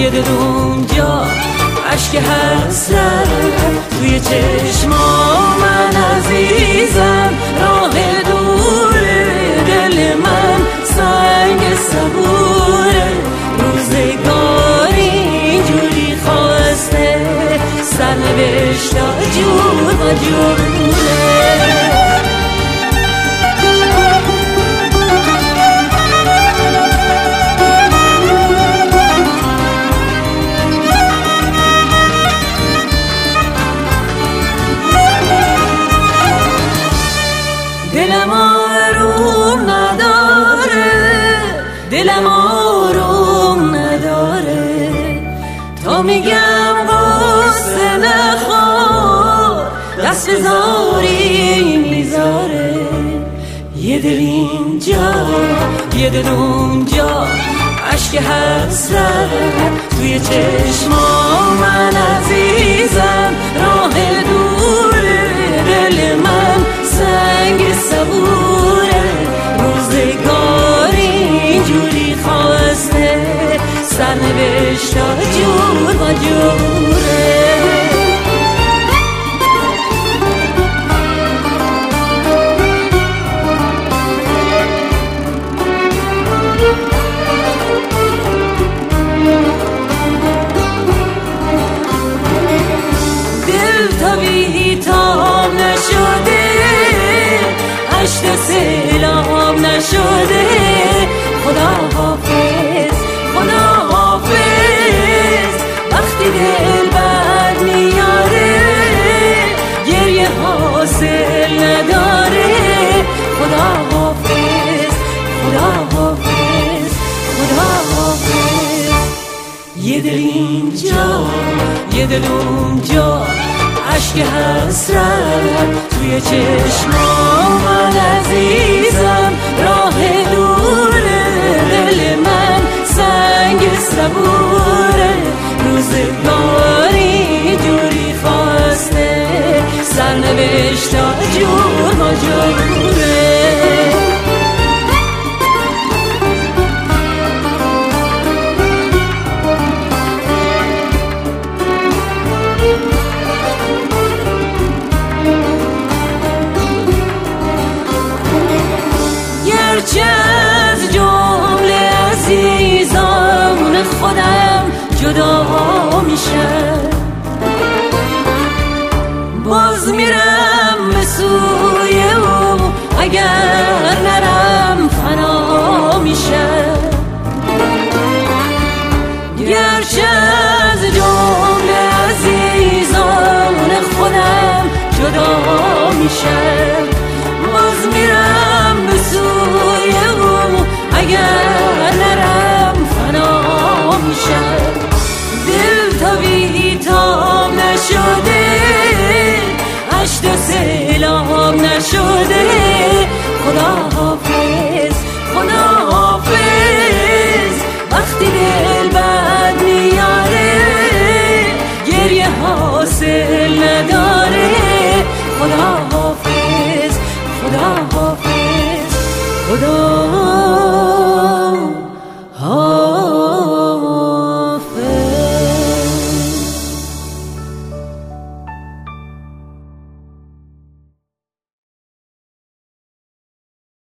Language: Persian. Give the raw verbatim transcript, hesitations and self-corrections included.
یه دل اونجا عشق حسرت توی چشما من عزیزم راه دوره دل من سنگ صبوره روزگاری اینجوری خواسته سرنوشتا جور و جوره دلم آروم نداره دلم آروم نداره تا میگم غصه نخور دست بزاری میذاره یه دل اینجا یه دل اونجا عشق حسرت توی چشما من عزیزم راه دوره دل من سنگ صبوره روزگاری اینجوری خواسته سرنوشتا جور و جوره دل تا بی‌تاب نشده عشق سیلاب نشده خدا حافظ خدا حافظ وقتی دل بد میاره گریه حاصل نداره خدا حافظ خدا حافظ خدا حافظ یه دل اینجا یه دل اونجا عشق حسرت توی چشما من عزیزم راه دوره دل من سنگ صبوره روزگاری جوری خواسته سرنوشتا جور و جوره گرچه از جمله عزیزان خودم جدا میشه باز میرم به سوی او اگر نرم فنا میشه گرچه از جمله عزیزان خودم جدا میشه باز میرم به سوی او اگر نرم فنا میشه دل تا بی‌تاب نشده عشق سیلاب نشده خدا حافظ خدا حافظ وقتی دل بد میاره گریه حاصل نداره خدا حافظ خدا حافظ خدا